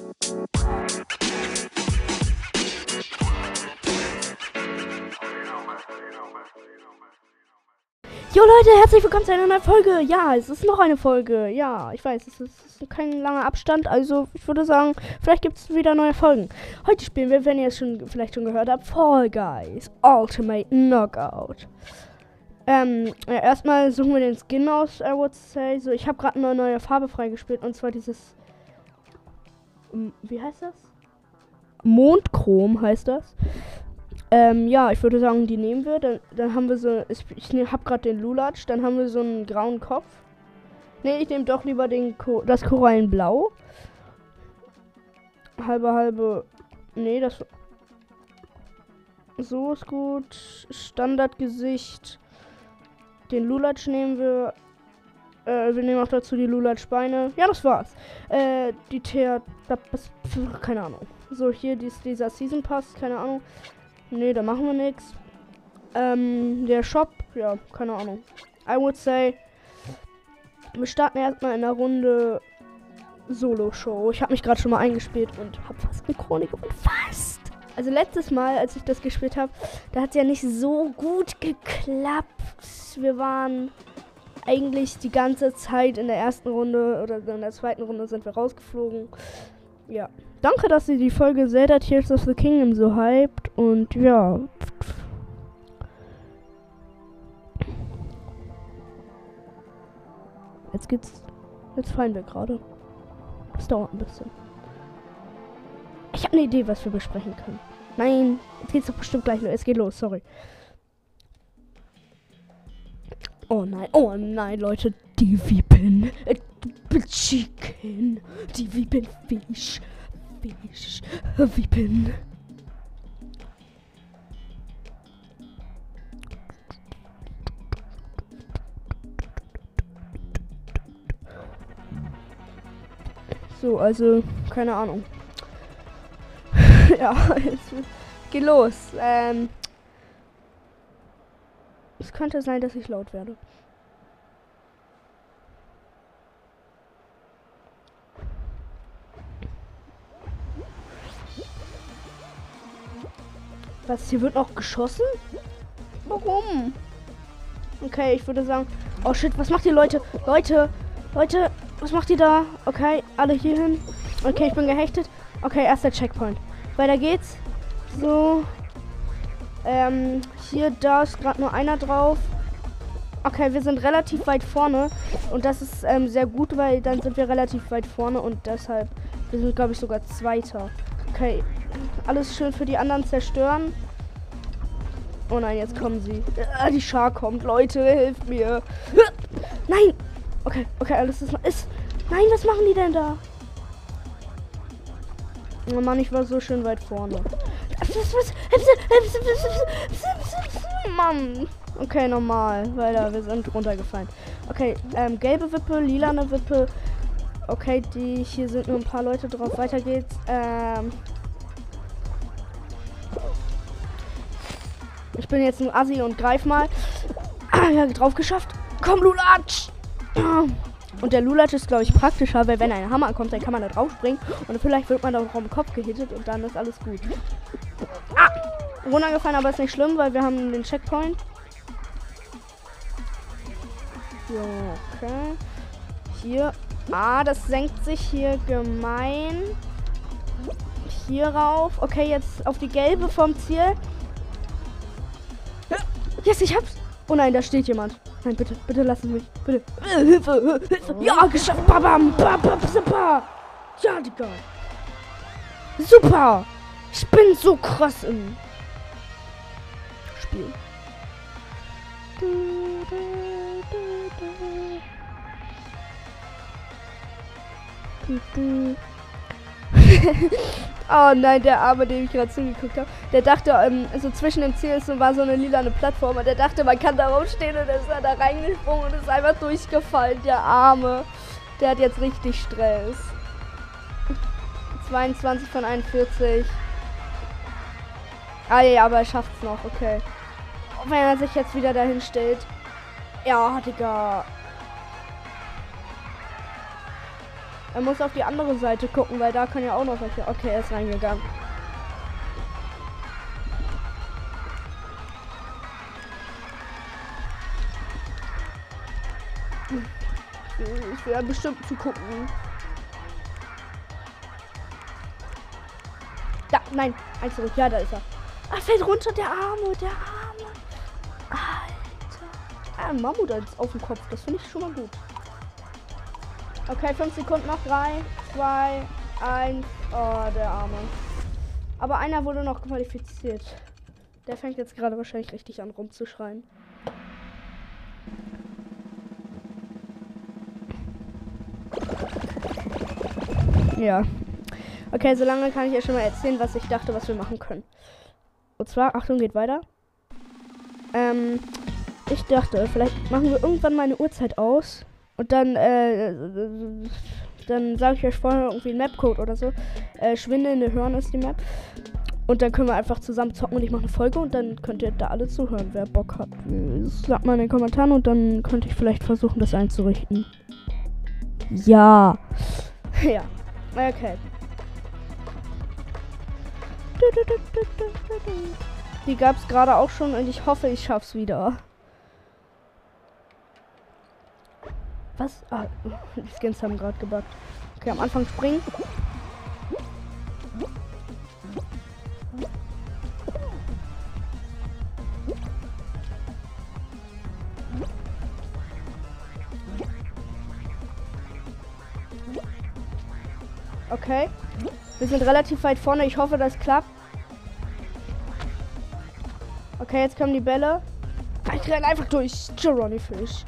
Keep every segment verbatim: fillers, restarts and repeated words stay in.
Jo Leute, herzlich willkommen zu einer neuen Folge. Ja, es ist noch eine Folge. Ja, ich weiß, es ist kein langer Abstand. Also ich würde sagen, vielleicht gibt es wieder neue Folgen. Heute spielen wir, wenn ihr es schon vielleicht schon gehört habt, Fall Guys Ultimate Knockout. Ähm, ja, erstmal suchen wir den Skin aus, I would say. So, ich habe gerade eine neue Farbe freigespielt und zwar dieses, wie heißt das? Mondchrom heißt das. Ähm, ja, ich würde sagen, die nehmen wir. Dann, dann haben wir so, ich, ich ne, hab gerade den Lulatsch, dann haben wir so einen grauen Kopf. Ne, ich nehme doch lieber den Ko das Korallenblau. Halbe, halbe, nee, das, so ist gut. Standardgesicht. Den Lulatsch nehmen wir. Äh, wir nehmen auch dazu die Lulatsch-Beine. Ja, das war's. Äh, die Thea, keine Ahnung. So, hier dies, dieser Season Pass, keine Ahnung. Nee, da machen wir nichts. Ähm, der Shop, ja, keine Ahnung. I would say, wir starten erstmal in der Runde Solo-Show. Ich habe mich gerade schon mal eingespielt und habe fast eine Chronik und fast. Also letztes Mal, als ich das gespielt habe, da hat es ja nicht so gut geklappt. Wir waren eigentlich die ganze Zeit in der ersten Runde oder in der zweiten Runde sind wir rausgeflogen. Ja. Danke, dass ihr die Folge Zelda Tears of the Kingdom so hypt und ja. Jetzt geht's. Jetzt fallen wir gerade. Das dauert ein bisschen. Ich habe eine Idee, was wir besprechen können. Nein, jetzt geht's doch bestimmt gleich los. Es geht los, sorry. Oh nein, oh nein, Leute. Die Vipen. Äh, Chicken. Die Vipen Fisch. Fisch. Vipen. So, also, keine Ahnung. Ja, jetzt geht los. Ähm, es könnte sein, dass ich laut werde. Was, hier wird noch geschossen? Warum? Okay, ich würde sagen... Oh shit, was macht ihr, Leute? Leute, Leute, was macht ihr da? Okay, alle hier hin. Okay, ich bin gehechtet. Okay, erster Checkpoint. Weiter geht's. So. Ähm, hier, da ist gerade nur einer drauf. Okay, wir sind relativ weit vorne. Und das ist ähm, sehr gut, weil dann sind wir relativ weit vorne. Und deshalb, wir sind, glaube ich, sogar Zweiter. Okay, alles schön für die anderen zerstören. Oh nein, jetzt kommen sie. Ah, die Schar kommt. Leute, hilft mir. Nein. Okay, okay, alles ist, ist... Nein, was machen die denn da? Oh Mann, ich war so schön weit vorne. Mann. Okay, normal. Weiter, wir sind runtergefallen. Okay, ähm, gelbe Wippe, lilane Wippe. Okay, die hier sind nur ein paar Leute drauf. Weiter geht's. Ähm... Ich bin jetzt ein Assi und greif mal. Ah, ja, drauf geschafft. Komm, Lulatsch! Und der Lulatsch ist, glaube ich, praktischer, weil wenn ein Hammer kommt, dann kann man da drauf springen. Und vielleicht wird man da auch im Kopf gehittet und dann ist alles gut. Ah! Runtergefallen, aber ist nicht schlimm, weil wir haben den Checkpoint. So, okay. Hier. Ah, das senkt sich hier gemein. Hier rauf. Okay, jetzt auf die gelbe vom Ziel. Yes, ich hab's. Oh nein, da steht jemand. Nein, bitte, bitte lassen Sie mich. Bitte. Hilfe, Hilfe. Ja, geschafft. Babam, babam, super. Ja, Digga. Super. Ich bin so krass im Spiel. Oh nein, der Arme, dem ich gerade zugeguckt habe, der dachte, ähm, so zwischen dem Ziel ist so, war so eine lilane Plattform und der dachte, man kann darauf stehen und ist dann da reingesprungen und ist einfach durchgefallen, der Arme. Der hat jetzt richtig Stress. zweiundzwanzig von einundvierzig. Ah ja, aber er schafft es noch, okay. Wenn er sich jetzt wieder dahin stellt. Ja, Digga. Er muss auf die andere Seite gucken, weil da kann ja auch noch welche. Okay, er ist reingegangen. Ich will ja bestimmt zu gucken. Da, nein, eins zurück. Ja, da ist er. Ah, fällt runter, der Arme, der Arme. Alter. Ah, ein Mammut auf dem Kopf. Das finde ich schon mal gut. Okay, fünf Sekunden noch. drei, zwei, eins. Oh, der Arme. Aber einer wurde noch qualifiziert. Der fängt jetzt gerade wahrscheinlich richtig an rumzuschreien. Ja. Okay, solange kann ich ja schon mal erzählen, was ich dachte, was wir machen können. Und zwar, Achtung, geht weiter. Ähm, ich dachte, vielleicht machen wir irgendwann mal eine Uhrzeit aus. Und dann, äh, dann sage ich euch vorher irgendwie einen Mapcode oder so. Äh, Schwindelnde Hören ist die Map. Und dann können wir einfach zusammen zocken und ich mache eine Folge und dann könnt ihr da alle zuhören, wer Bock hat. Sagt mal in den Kommentaren und dann könnte ich vielleicht versuchen, das einzurichten. Ja. Ja. Okay. Die gab es gerade auch schon und ich hoffe, ich schaff's wieder. Was? Ah, die Skins haben gerade gebuggt. Okay, am Anfang springen. Okay. Wir sind relativ weit vorne. Ich hoffe, das klappt. Okay, jetzt kommen die Bälle. Ich renne einfach durch. Gironi Fish.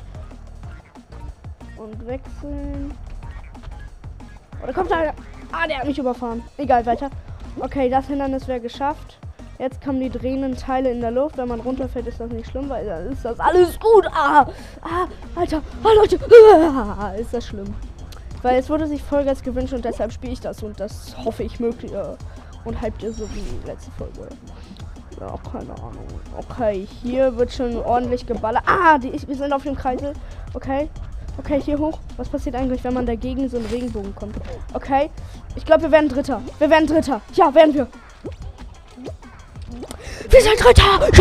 Und wechseln. Oder kommt da? Ah, der hat mich überfahren. Egal, weiter. Okay, das Hindernis wäre geschafft. Jetzt kommen die drehenden Teile in der Luft. Wenn man runterfällt, ist das nicht schlimm, weil dann ist das alles gut. Ah, ah, Alter. Ah, Leute. Ah, ist das schlimm. Weil es wurde sich Vollgas gewünscht und deshalb spiele ich das und das hoffe ich möglich äh, und hypt ihr so wie die letzte Folge. Ja, keine Ahnung. Okay, hier wird schon ordentlich geballert. Ah, die, wir sind auf dem Kreisel. Okay. Okay, hier hoch. Was passiert eigentlich, wenn man dagegen so einen Regenbogen kommt? Okay. Ich glaube, wir werden Dritter. Wir werden Dritter. Ja, werden wir. Wir sind Dritter.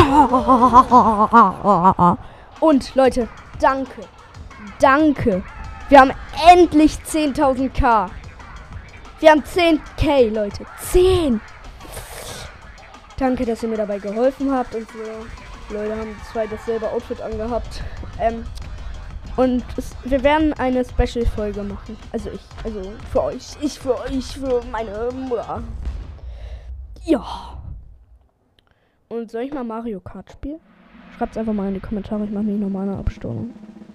Ja. Und, Leute, danke. Danke. Wir haben endlich zehntausend K. Wir haben zehn K, Leute. zehn. Danke, dass ihr mir dabei geholfen habt. Und so. Leute haben zwei dasselbe Outfit angehabt. Ähm, und es, wir werden eine Special-Folge machen. Also ich. Also für euch. Ich für euch. Für meine Mutter. Ja. Und soll ich mal Mario Kart spielen? Schreibt es einfach mal in die Kommentare. Ich mache nicht nochmal eine Abstimmung.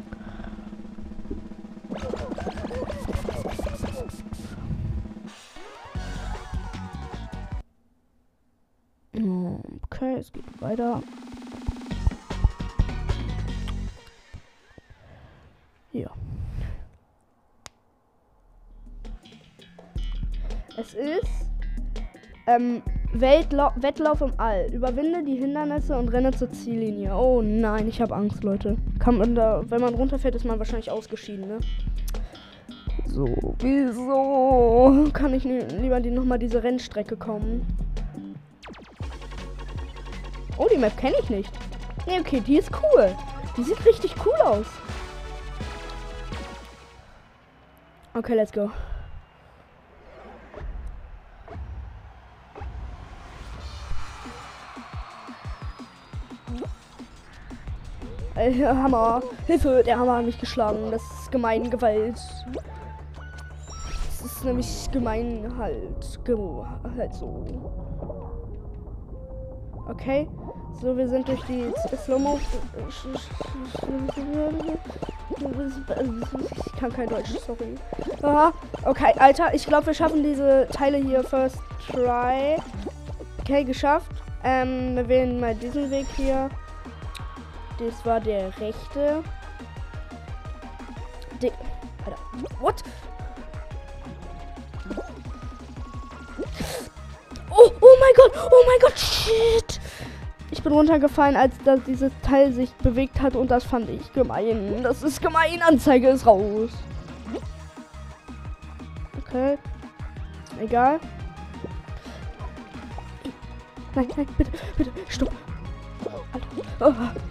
Okay, es geht weiter. Ja. Es ist ähm, Weltla- Wettlauf im All. Überwinde die Hindernisse und renne zur Ziellinie. Oh nein, ich habe Angst, Leute. Kann man da, wenn man runterfällt, ist man wahrscheinlich ausgeschieden, ne? So, wieso kann ich nie, lieber die nochmal diese Rennstrecke kommen? Oh, die Map kenne ich nicht. Ne, okay, die ist cool. Die sieht richtig cool aus. Okay, let's go. Äh, Hammer. Hilfe, der Hammer hat mich geschlagen. Das ist gemein, Gewalt. Das ist nämlich gemein halt. Ge halt so. Okay. So, wir sind durch die Slow-Mo. Ich kann kein Deutsch, sorry. Aha. Okay, Alter, ich glaube, wir schaffen diese Teile hier first try. Okay, geschafft. Ähm, wir wählen mal diesen Weg hier. Das war der rechte. De Alter. What? Oh, oh mein Gott, oh mein Gott, shit. Ich bin runtergefallen, als das dieses Teil sich bewegt hat und das fand ich gemein. Das ist gemein, Anzeige ist raus. Okay. Egal. Nein, nein, bitte, bitte, stopp. Oh.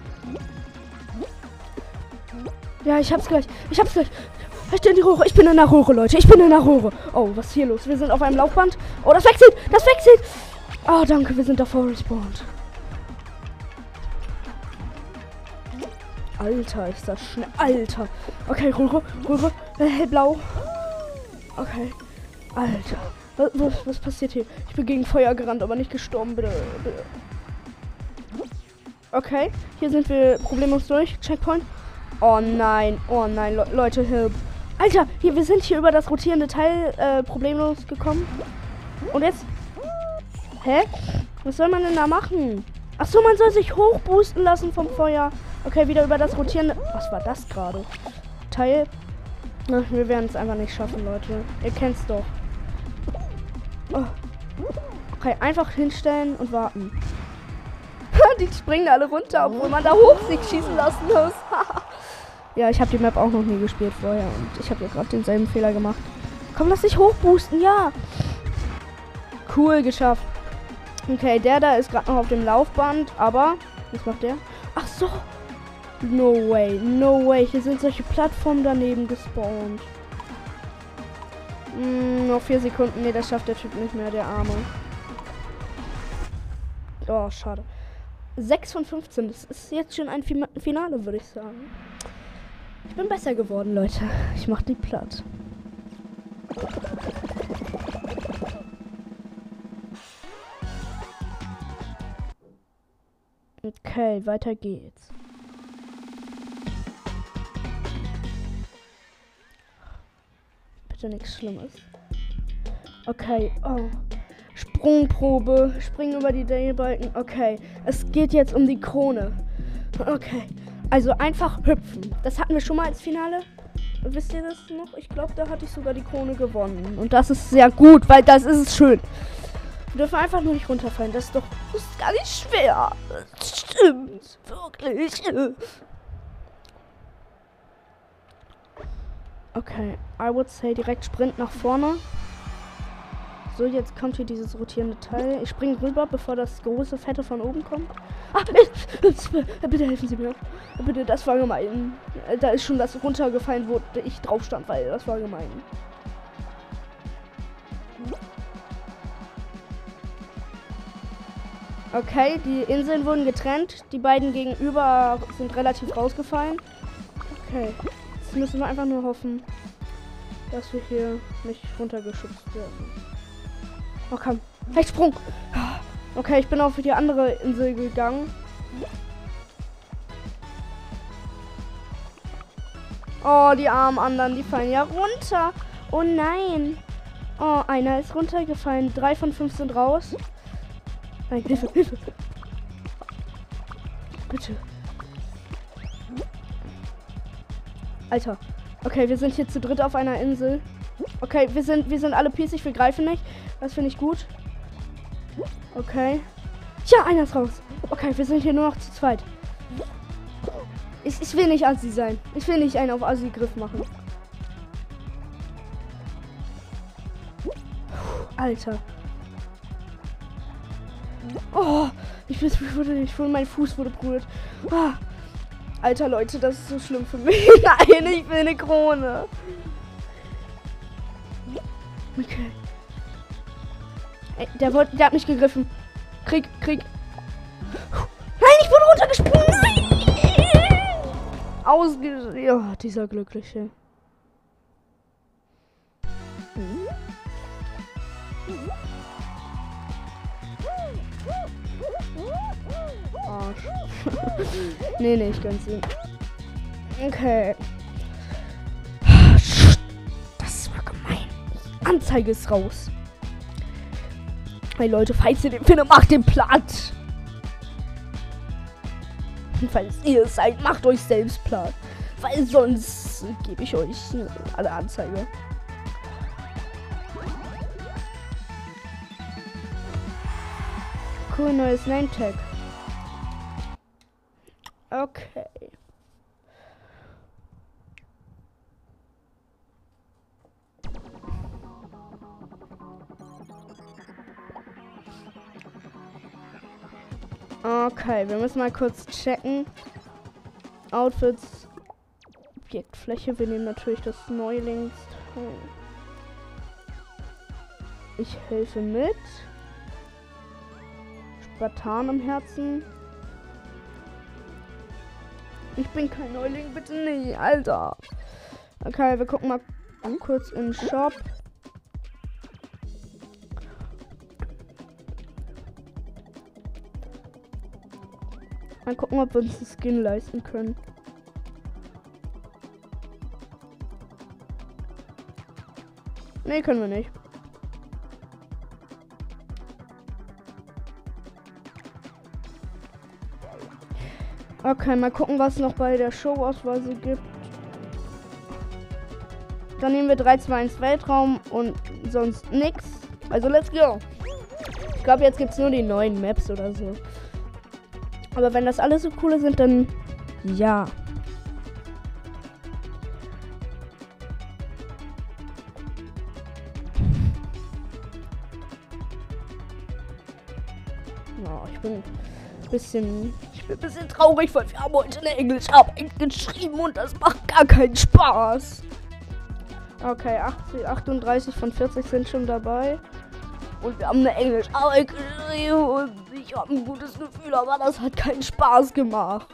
Ja, ich hab's gleich. Ich hab's gleich. Ich bin in die Röhre. Ich bin in der Röhre, Leute. Ich bin in der Röhre. Oh, was ist hier los? Wir sind auf einem Laufband. Oh, das wechselt. Das wechselt. Oh, danke. Wir sind davor respawned. Alter, ist das schnell. Alter. Okay, Röhre. Röhre. Äh, hellblau. Okay. Alter. Was, was, was passiert hier? Ich bin gegen Feuer gerannt, aber nicht gestorben. Bitte. Bitte. Okay. Hier sind wir problemlos durch. Checkpoint. Oh nein. Oh nein. Le Leute, Hilfe. Alter, hier, wir sind hier über das rotierende Teil äh, problemlos gekommen. Und jetzt? Hä? Was soll man denn da machen? Ach so, man soll sich hochboosten lassen vom Feuer. Okay, wieder über das rotierende... Was war das gerade? Teil? Ach, wir werden es einfach nicht schaffen, Leute. Ihr kennt's doch. Oh. Okay, einfach hinstellen und warten. Die springen alle runter, obwohl man da hoch sich schießen lassen muss. Ja, ich habe die Map auch noch nie gespielt vorher und ich habe ja gerade denselben Fehler gemacht. Komm, lass dich hochboosten, ja. Cool, geschafft. Okay, der da ist gerade noch auf dem Laufband, aber... Was macht der? Ach so. No way, no way. Hier sind solche Plattformen daneben gespawnt. Hm, noch vier Sekunden. Ne, das schafft der Typ nicht mehr, der Arme. Oh, schade. sechs von fünfzehn. Das ist jetzt schon ein Finale, würde ich sagen. Ich bin besser geworden, Leute. Ich mach die platt. Okay, weiter geht's. Bitte nichts Schlimmes. Okay, oh. Sprungprobe. Springen über die Drehbalken. Okay, es geht jetzt um die Krone. Okay, also einfach hüpfen. Das hatten wir schon mal als Finale. Wisst ihr das noch? Ich glaube, da hatte ich sogar die Krone gewonnen. Und das ist sehr gut, weil das ist es schön. Wir dürfen einfach nur nicht runterfallen. Das ist doch das ist gar nicht schwer. Das stimmt. Wirklich. Okay, I would say direkt Sprint nach vorne. So, jetzt kommt hier dieses rotierende Teil. Ich springe rüber, bevor das große Fette von oben kommt. Ah, bitte helfen Sie mir. Bitte, das war gemein. Da ist schon das runtergefallen, wo ich drauf stand, weil das war gemein. Okay, die Inseln wurden getrennt. Die beiden gegenüber sind relativ rausgefallen. Okay, jetzt müssen wir einfach nur hoffen, dass wir hier nicht runtergeschubst werden. Oh, komm. Rechtsprung. Okay, ich bin auf die andere Insel gegangen. Oh, die armen anderen, die fallen ja runter. Oh nein. Oh, einer ist runtergefallen. Drei von fünf sind raus. Nein, Hilfe, Hilfe. Bitte. Alter. Okay, wir sind hier zu dritt auf einer Insel. Okay, wir sind, wir sind alle pießig, wir greifen nicht. Das finde ich gut. Okay. Ja, einer ist raus. Okay, wir sind hier nur noch zu zweit. Ich, ich will nicht Assi sein. Ich will nicht einen auf Assi-Griff machen. Alter. Oh, ich will, ich wurde, ich wurde, mein Fuß wurde berührt. Ah. Alter, Leute, das ist so schlimm für mich. Nein, ich will eine Krone. Okay. Ey, der, wollte, der hat mich gegriffen. Krieg, Krieg. Nein, ich wurde runtergesprungen. Nein! Ausge... Ja, dieser Glückliche. Hm? Arsch. nee, nee, ich gönn's ihm. Okay. Das war gemein. Anzeige ist raus. Hey Leute, falls ihr den findet, macht den platt. Und falls ihr es seid, macht euch selbst platt. Weil sonst gebe ich euch alle Anzeige. Cool, neues Name-Tag. Okay. Okay, wir müssen mal kurz checken. Outfits. Objektfläche. Wir nehmen natürlich das Neulings. Ich helfe mit. Spartan im Herzen. Ich bin kein Neuling, bitte nicht, Alter. Okay, wir gucken mal kurz im Shop. Mal gucken, ob wir uns das Skin leisten können. Nee, können wir nicht. Okay, mal gucken, was noch bei der Show-Auswahl so gibt. Dann nehmen wir drei, zwei, eins Weltraum und sonst nix. Also let's go. Ich glaube, jetzt gibt es nur die neuen Maps oder so. Aber wenn das alles so coole sind, dann ja. Oh, ich bin ein bisschen, ich bin ein bisschen traurig, weil wir haben heute eine Englischarbeit geschrieben und das macht gar keinen Spaß. Okay, achtzig, achtunddreißig von vierzig sind schon dabei. Und wir haben eine Englischarbeit geschrieben und ich habe ein gutes Gefühl, aber das hat keinen Spaß gemacht.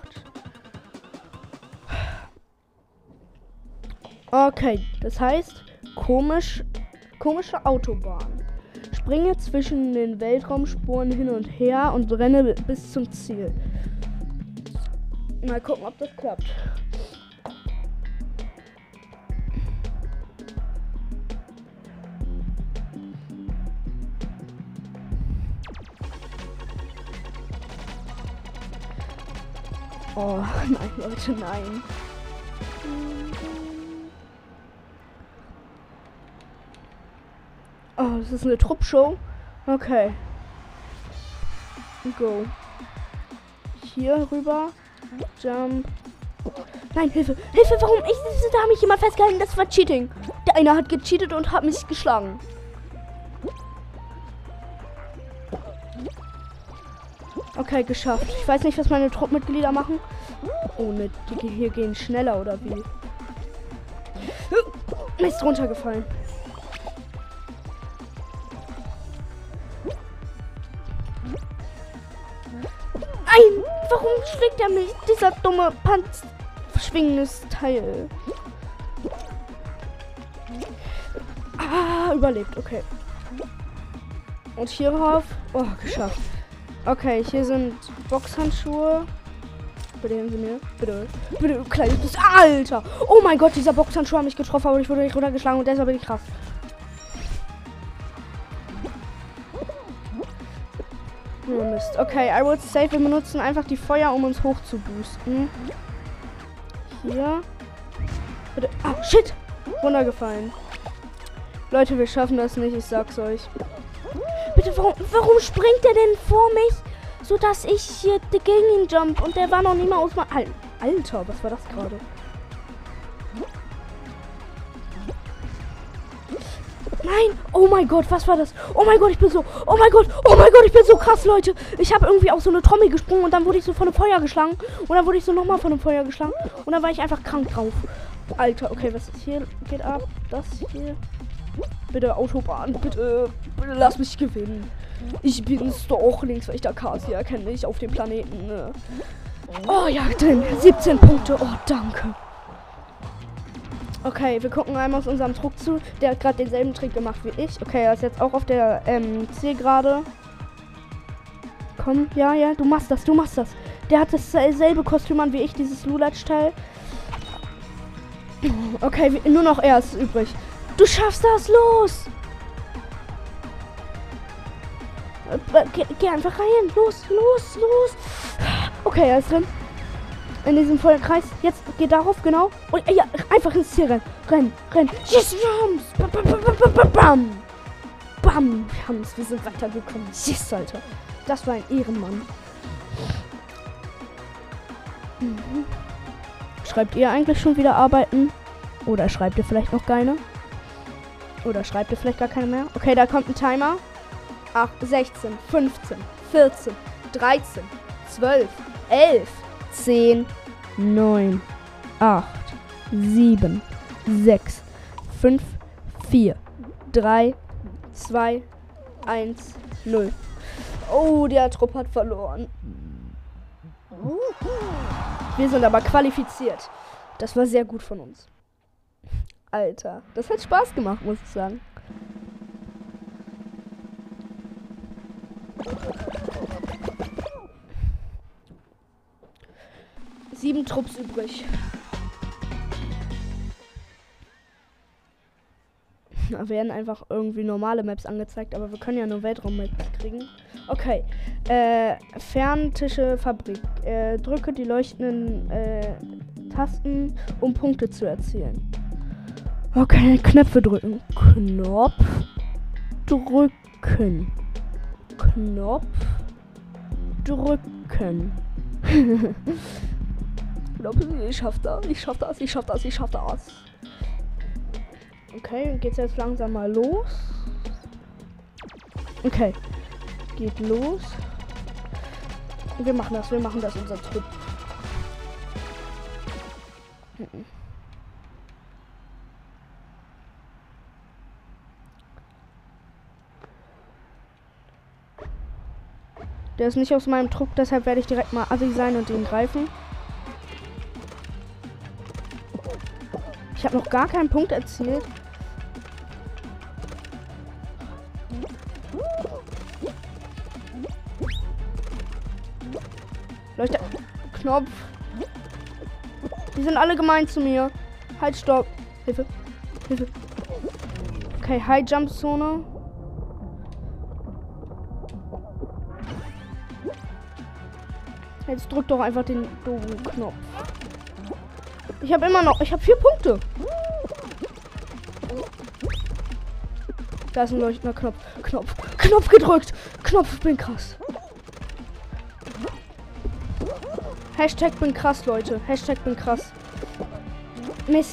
Okay, das heißt, komisch, komische Autobahn. Springe zwischen den Weltraumspuren hin und her und renne bis zum Ziel. Mal gucken, ob das klappt. Oh, nein, Leute, nein. Oh, das ist eine Truppshow. Okay. Go. Hier rüber. Jump. Nein, Hilfe. Hilfe, warum? Ich, da habe ich jemand festgehalten. Das war Cheating. Der eine hat gecheatet und hat mich geschlagen. Okay, geschafft. Ich weiß nicht, was meine Truppmitglieder machen. Oh, ne, die hier gehen schneller, oder wie? Ist runtergefallen. Nein! Warum schlägt er mich? Dieser dumme Panz schwingendes Teil. Ah, überlebt. Okay. Und hierauf. Oh, geschafft. Okay, hier sind Boxhandschuhe. Bitte helfen Sie mir. Bitte. Bitte, du kleines bisschen. Alter! Oh mein Gott, dieser Boxhandschuh hat mich getroffen, aber ich wurde nicht runtergeschlagen und deshalb bin ich krass. Oh Mist. Okay, I would save. Wir benutzen einfach die Feuer, um uns hoch zu boosten. Hier. Bitte. Ah, shit! Runtergefallen. Leute, wir schaffen das nicht, ich sag's euch. Bitte, warum, warum springt er denn vor mich, sodass ich hier gegen ihn jump und der war noch nicht mal aus meinem... Al Alter, was war das gerade? Nein! Oh mein Gott, was war das? Oh mein Gott, ich bin so... Oh mein Gott, oh mein Gott, ich bin so krass, Leute. Ich habe irgendwie auf so eine Trommel gesprungen und dann wurde ich so von einem Feuer geschlagen. Und dann wurde ich so nochmal von einem Feuer geschlagen. Und dann war ich einfach krank drauf. Alter, okay, was ist hier? Geht ab. Das hier... Bitte, Autobahn, bitte, bitte lass mich gewinnen. Ich bin's doch, Linkswächter Kasia kenne ich auf dem Planeten. Ne? Oh ja, drin, siebzehn Punkte, oh danke. Okay, wir gucken einmal aus unserem Truck zu. Der hat gerade denselben Trick gemacht wie ich. Okay, er ist jetzt auch auf der ähm, Zielgerade. Komm, ja, ja, du machst das, du machst das. Der hat dasselbe Kostüm an wie ich, dieses Lulatsch-Teil. Okay, nur noch er ist übrig. Du schaffst das, los! Geh, geh einfach rein, los, los, los! Okay, er ist drin. In diesem vollen Kreis. Jetzt geh darauf, genau. Und ja, einfach ins Ziel rennen. Rennen, rennen. Yes, Rams! Bam, bam, bam, bam, bam! Bam! Wir haben's, wir sind weitergekommen. Yes, Alter. Das war ein Ehrenmann. Mhm. Schreibt ihr eigentlich schon wieder Arbeiten? Oder schreibt ihr vielleicht noch keine? Oder schreibt ihr vielleicht gar keine mehr? Okay, da kommt ein Timer. acht, sechzehn, fünfzehn, vierzehn, dreizehn, zwölf, elf, zehn, neun, acht, sieben, sechs, fünf, vier, drei, zwei, eins, null. Oh, der Trupp hat verloren. Wir sind aber qualifiziert. Das war sehr gut von uns. Alter, das hat Spaß gemacht, muss ich sagen. Sieben Trupps übrig. Da werden einfach irgendwie normale Maps angezeigt, aber wir können ja nur Weltraum-Maps kriegen. Okay. Äh, Ferntische Fabrik. Äh, drücke die leuchtenden äh, Tasten, um Punkte zu erzielen. Okay, Knöpfe drücken. Knopf drücken. Knopf drücken. Ich schaff das, ich schaff das, ich schaff das, ich schaff das. Okay, geht's jetzt langsam mal los. Okay, geht los. Wir machen das, wir machen das, unser Trupp. Mhm. Der ist nicht aus meinem Trupp, deshalb werde ich direkt mal assi sein und ihn greifen. Ich habe noch gar keinen Punkt erzielt. Leuchte. Knopf. Die sind alle gemein zu mir. Halt, stopp. Hilfe. Hilfe. Okay, High Jump Zone. Jetzt drück doch einfach den doofen Knopf. Ich habe immer noch, ich habe vier Punkte. Da ist ein leuchtender Knopf. Knopf. Knopf gedrückt. Knopf, bin krass. Hashtag bin krass, Leute. Hashtag bin krass. Mist.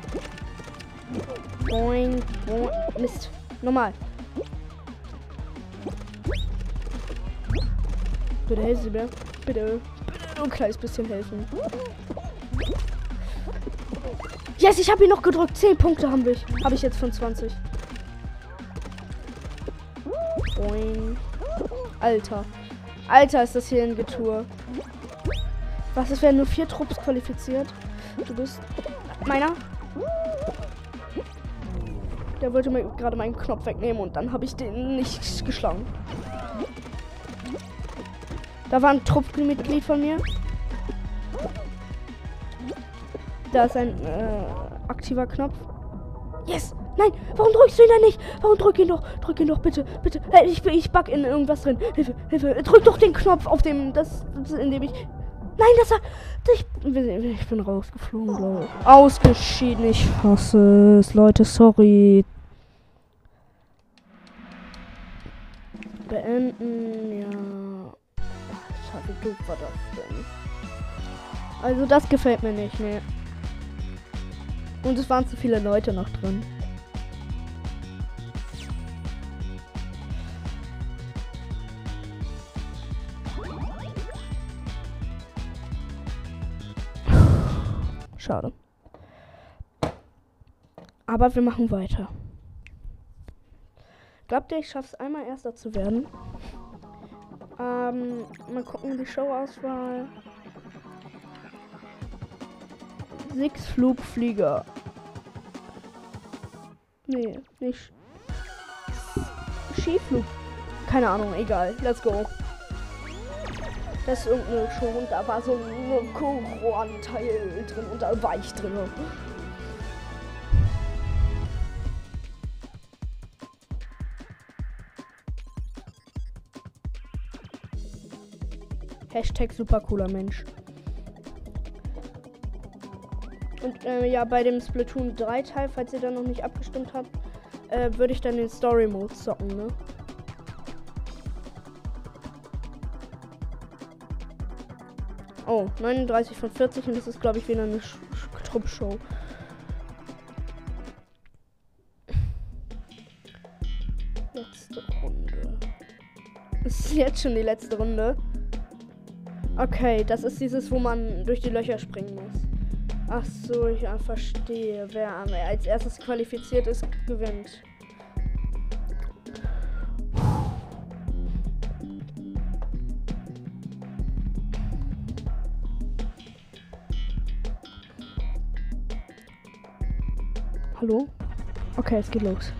Boing, boing. Mist. Normal. Bitte helfen Sie mir. Bitte. Bitte nur ein kleines bisschen helfen. Yes, ich habe ihn noch gedrückt. zehn Punkte haben wir. Habe ich jetzt von zwanzig. Boing. Alter. Alter, ist das hier ein Getue. Was, es werden nur vier Trupps qualifiziert? Du bist meiner. Der wollte mir gerade meinen Knopf wegnehmen und dann habe ich den nicht geschlagen. Da war ein Truppmitglied von mir. Da ist ein äh, aktiver Knopf. Yes! Nein! Warum drückst du ihn denn nicht? Warum drück ihn doch? Drück ihn doch bitte, bitte. Hey, ich, ich bug in irgendwas drin. Hilfe, Hilfe. Drück doch den Knopf auf dem, das, das in dem ich... Nein, das war... Ich, ich bin rausgeflogen, glaube ich. Ausgeschieden, ich hasse es. Leute, sorry. Beenden, ja. Alter, wie doof war das denn? Also, das gefällt mir nicht, ne. Und es waren zu viele Leute noch drin. Schade. Aber wir machen weiter. Glaubt ihr, ich schaff's einmal Erster zu werden? Ähm, mal gucken, die Showauswahl. Sechs Flugflieger. Nee, nicht. Skiflug. Keine Ahnung, egal. Let's go. Das ist irgendeine Show und da war so ein Koran-Teil drin und da war ich drin. Hashtag super cooler Mensch. Und äh, ja, bei dem Splatoon drei Teil, falls ihr da noch nicht abgestimmt habt, äh, würde ich dann den Story Mode zocken, ne? Oh, neununddreißig von vierzig und das ist, glaube ich, wieder eine Sch Sch Truppshow. Letzte Runde. Das ist jetzt schon die letzte Runde. Okay, das ist dieses, wo man durch die Löcher springen muss. Ach so, ich ja, verstehe. Wer als erstes qualifiziert ist, gewinnt. Hallo? Okay, es geht los.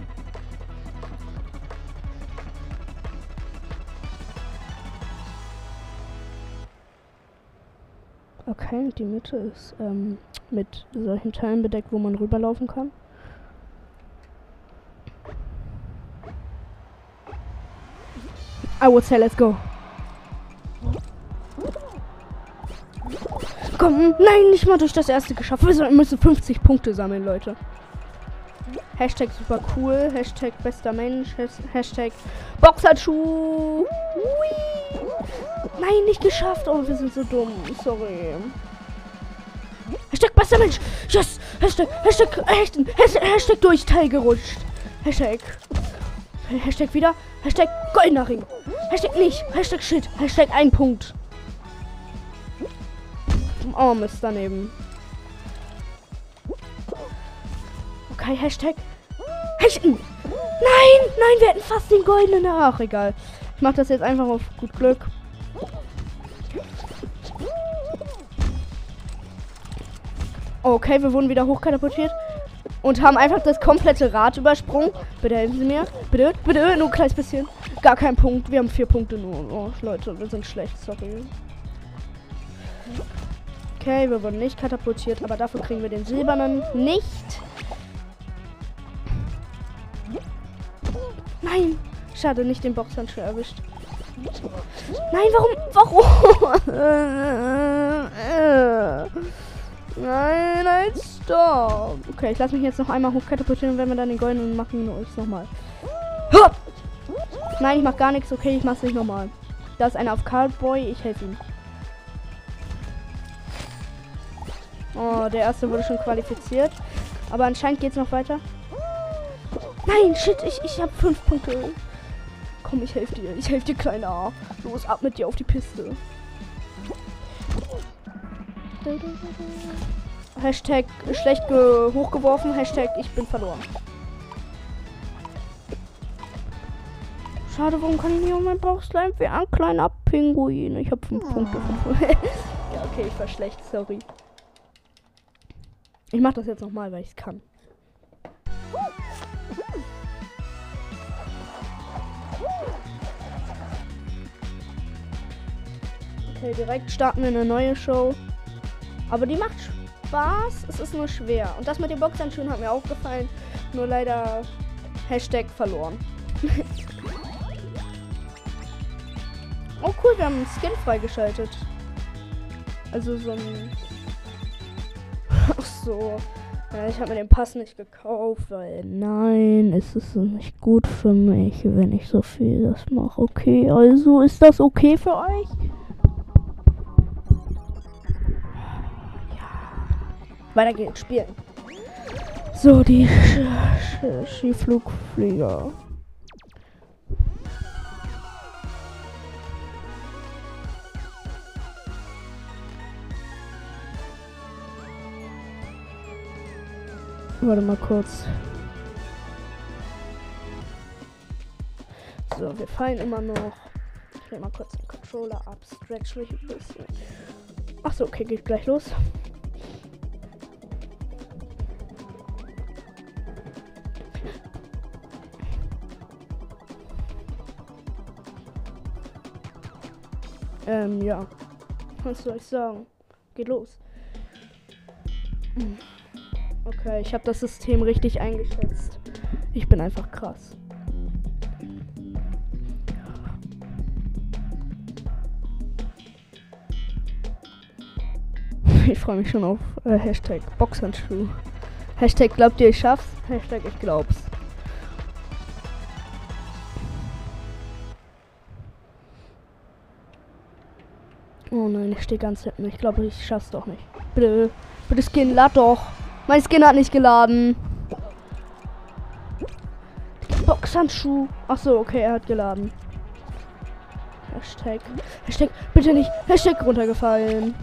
Okay, die Mitte ist ähm, mit solchen Teilen bedeckt, wo man rüberlaufen kann. I would say let's go. Komm, nein, nicht mal durch das erste geschafft. Wir müssen fünfzig Punkte sammeln, Leute. Hashtag super cool, Hashtag bester Mensch, Hashtag Boxhandschuh. Nein, nicht geschafft. Oh, wir sind so dumm. Sorry. Hashtag bester Mensch. Yes. Hashtag, Hashtag, Hashtag, Hashtag, Hashtag durch Teil gerutscht. Hashtag. Hashtag wieder. Hashtag goldener Ring. Hashtag nicht. Hashtag shit. Hashtag ein Punkt. Oh, Mist, daneben. Okay, Hashtag. Hashtag. Nein, nein, wir hätten fast den goldenen. Ach, egal. Ich mach das jetzt einfach auf gut Glück. Okay, wir wurden wieder hochkatapultiert und haben einfach das komplette Rad übersprungen. Bitte helfen Sie mir. Bitte, bitte, nur ein kleines bisschen. Gar kein Punkt. Wir haben vier Punkte nur. Oh, Leute, wir sind schlecht. Sorry. Okay, wir wurden nicht katapultiert, aber dafür kriegen wir den silbernen nicht. Nein. Schade, nicht den Boxhandschuh erwischt. Nein, warum? Warum? Nein, nein, stopp. Okay, ich lasse mich jetzt noch einmal hochkatapultieren und wenn wir dann den goldenen machen, ist nochmal. Nein, ich mach gar nichts. Okay, ich mach's nicht nochmal. Da ist einer auf Cardboy, ich helfe ihm. Oh, der erste wurde schon qualifiziert. Aber anscheinend geht's noch weiter. Nein, shit, ich, ich habe fünf Punkte. Komm, ich helfe dir. Ich helfe dir, kleiner. Los, ab mit dir auf die Piste. Hashtag schlecht hochgeworfen. Hashtag ich bin verloren. Schade, warum kann ich nicht auf meinen Bauch slime wie ein kleiner Pinguin? Ich habe fünf Punkte. Ja, okay, ich war schlecht. Sorry. Ich mach das jetzt nochmal, weil ich es kann. Okay, direkt starten wir eine neue Show. Aber die macht Spaß, es ist nur schwer. Und das mit den Boxhandschuhen hat mir auch gefallen. Nur leider Hashtag verloren. Oh cool, wir haben einen Skin freigeschaltet. Also so ein... Ach so. Ja, ich habe mir den Pass nicht gekauft, weil nein, es ist nicht gut für mich, wenn ich so viel das mache. Okay, also ist das okay für euch? Weiter geht's, spielen. So, die Sch Sch Skiflugflieger. Warte mal kurz. So, wir fallen immer noch. Ich nehme mal kurz den Controller ab, stretch mich ein bisschen. Achso, okay, geht gleich los. Ähm, ja. Was soll ich sagen? Geht los. Okay, ich habe das System richtig eingeschätzt. Ich bin einfach krass. Ich freue mich schon auf äh, Hashtag Boxhandschuh. Hashtag glaubt ihr, ich schaff's? Hashtag ich glaub's. Oh nein, ich stehe ganz hinten. Ich glaube, ich schaff's doch nicht. Bitte, bitte Skin, lad doch. Mein Skin hat nicht geladen. Boxhandschuh. Ach so, okay, er hat geladen. Hashtag. Hashtag. Bitte nicht. Hashtag runtergefallen.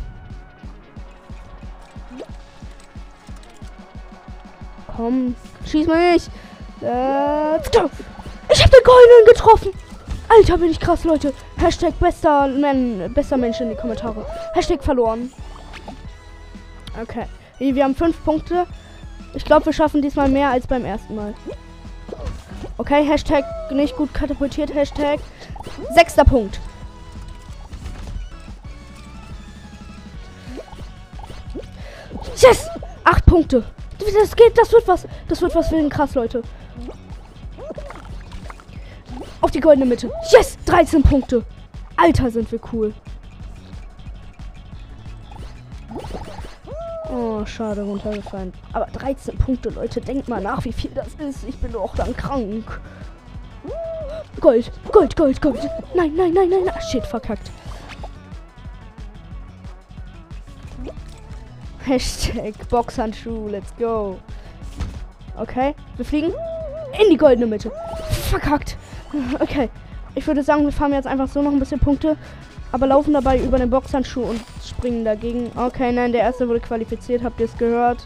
Komm. Schieß mich. Let's go. Ich hab den Goldenen getroffen. Alter, bin ich krass, Leute. Hashtag bester, Man, bester Mensch in die Kommentare. Hashtag verloren. Okay. Wir haben fünf Punkte. Ich glaube, wir schaffen diesmal mehr als beim ersten Mal. Okay, Hashtag nicht gut katapultiert. Hashtag sechster Punkt. Yes! Acht Punkte. Das geht, das wird was. Das wird was für den krass, Leute. Auf die goldene Mitte. Yes! dreizehn Punkte. Alter, sind wir cool. Oh, schade, runtergefallen. Aber dreizehn Punkte, Leute. Denkt mal nach, wie viel das ist. Ich bin doch dann krank. Gold, Gold, Gold, Gold. Nein, nein, nein, nein, nein. Shit, verkackt. Hashtag Boxhandschuh, let's go. Okay, wir fliegen in die goldene Mitte. Verkackt. Okay, ich würde sagen, wir fahren jetzt einfach so noch ein bisschen Punkte, aber laufen dabei über den Boxhandschuh und springen dagegen. Okay, nein, der erste wurde qualifiziert, habt ihr es gehört?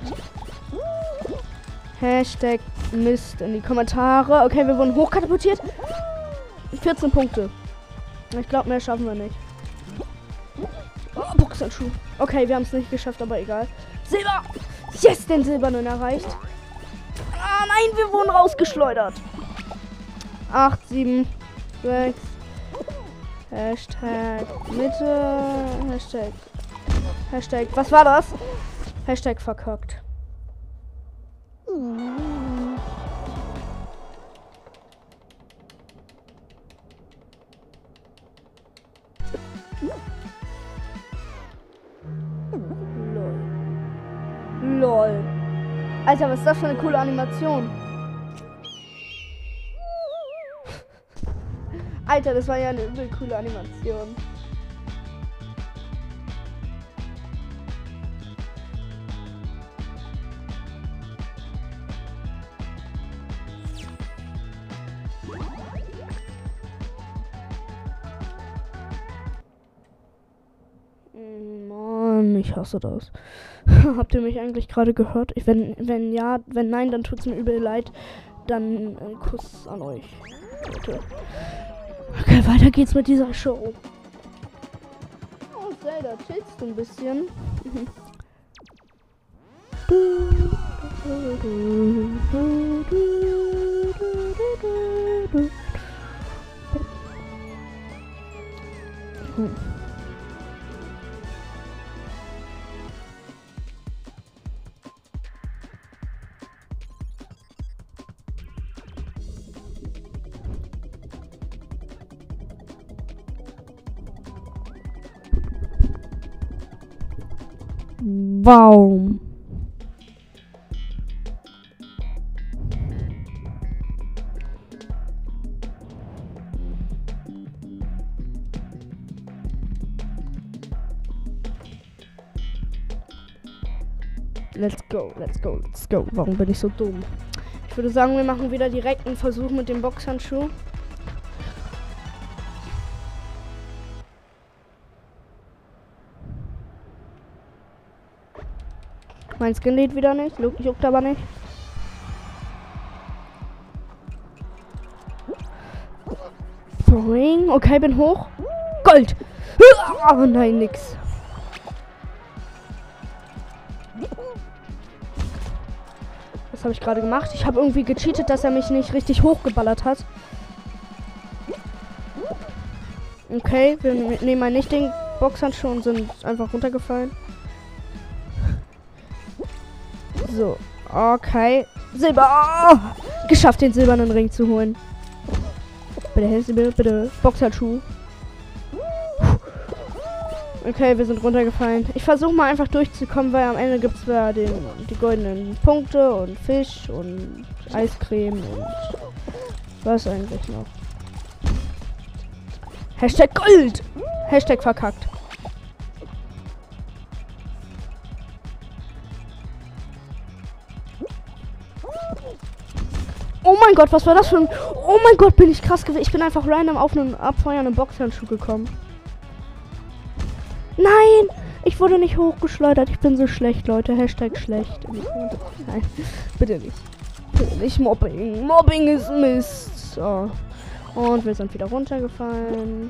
Hashtag Mist in die Kommentare. Okay, wir wurden hochkatapultiert. vierzehn Punkte. Ich glaube, mehr schaffen wir nicht. Oh, Boxhandschuh. Okay, wir haben es nicht geschafft, aber egal. Silber! Yes, den Silbernen erreicht. Ah, nein, wir wurden rausgeschleudert. acht, sieben, sechs. Hashtag Mitte. Hashtag. Hashtag. Was war das? Hashtag verkackt. Lol. Lol. Alter, was ist das für eine coole Animation? Alter, das war ja eine übel coole Animation. Mann, ich hasse das. Habt ihr mich eigentlich gerade gehört? Ich, wenn, wenn ja, wenn nein, dann tut's mir übel leid. Dann ein Kuss an euch. Bitte. Okay, weiter geht's mit dieser Show. Oh, Zelda, chillst du ein bisschen? Mhm. Hm. Baum. Let's go, let's go, let's go. Warum bin ich so dumm? Ich würde sagen, wir machen wieder direkt einen Versuch mit dem Boxhandschuh. Mein Skin lädt wieder nicht. Juckt aber nicht. Boing. Okay, bin hoch. Gold. Oh nein, nix. Was habe ich gerade gemacht? Ich habe irgendwie gecheatet, dass er mich nicht richtig hochgeballert hat. Okay, wir nehmen mal nicht den Boxhandschuh und sind einfach runtergefallen. So, okay. Silber. Oh, geschafft, den silbernen Ring zu holen. Bitte, bitte, bitte. Boxhandschuh. Okay, wir sind runtergefallen. Ich versuche mal einfach durchzukommen, weil am Ende gibt es ja den, die goldenen Punkte und Fisch und Eiscreme und was eigentlich noch. Hashtag Gold. Hashtag verkackt. Oh mein Gott, was war das für ein... Oh mein Gott, bin ich krass gewesen. Ich bin einfach random auf einen abfeuernden Boxhandschuh gekommen. Nein! Ich wurde nicht hochgeschleudert. Ich bin so schlecht, Leute. Hashtag schlecht. Nein, bitte nicht. Bitte nicht Mobbing. Mobbing ist Mist. So. Und wir sind wieder runtergefallen.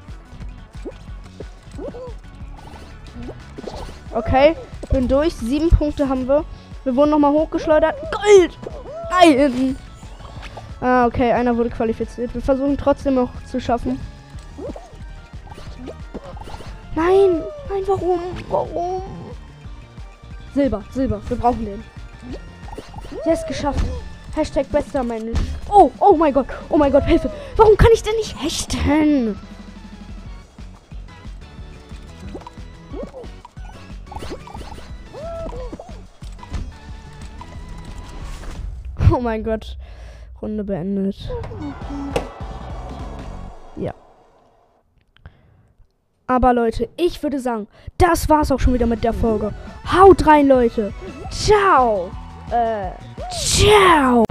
Okay, bin durch. Sieben Punkte haben wir. Wir wurden nochmal hochgeschleudert. Gold! Nein! Ah, okay, einer wurde qualifiziert. Wir versuchen trotzdem noch zu schaffen. Nein! Nein, warum? Warum? Silber, Silber. Wir brauchen den. Yes, geschafft. Hashtag bester Mensch. Oh, oh mein Gott. Oh mein Gott, Hilfe. Warum kann ich denn nicht hechten? Oh mein Gott. Runde beendet. Ja. Aber Leute, ich würde sagen, das war's auch schon wieder mit der Folge. Haut rein, Leute. Ciao. Äh, ciao.